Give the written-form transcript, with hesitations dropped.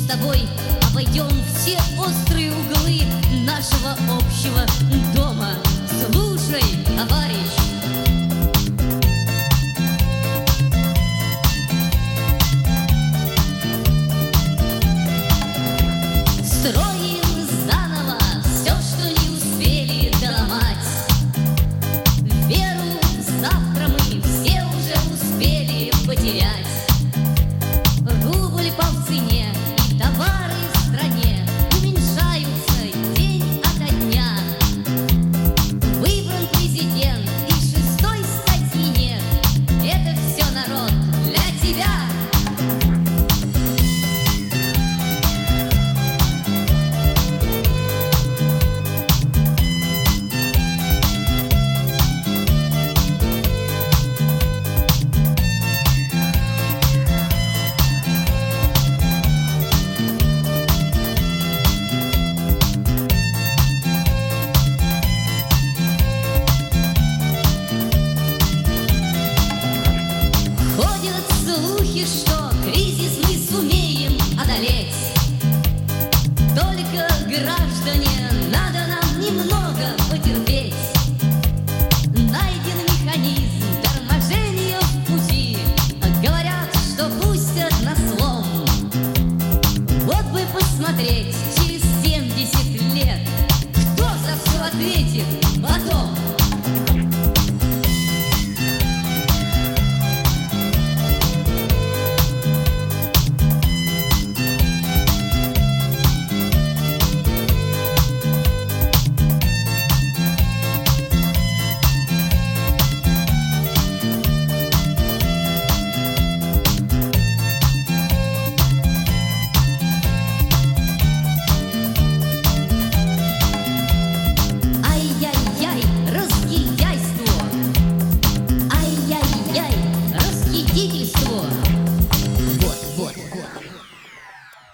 с тобой обойдем все острые углы нашего общего дома. Слушай, товарищ. Строим заново все, что не успели доломать. Веру в завтра мы все уже успели потерять. Рубль по в цене, и товары в стране уменьшаются день ото дня. Выбран президент, и шестой статьи нет. Это все, народ, для тебя. Ходят слухи, что кризис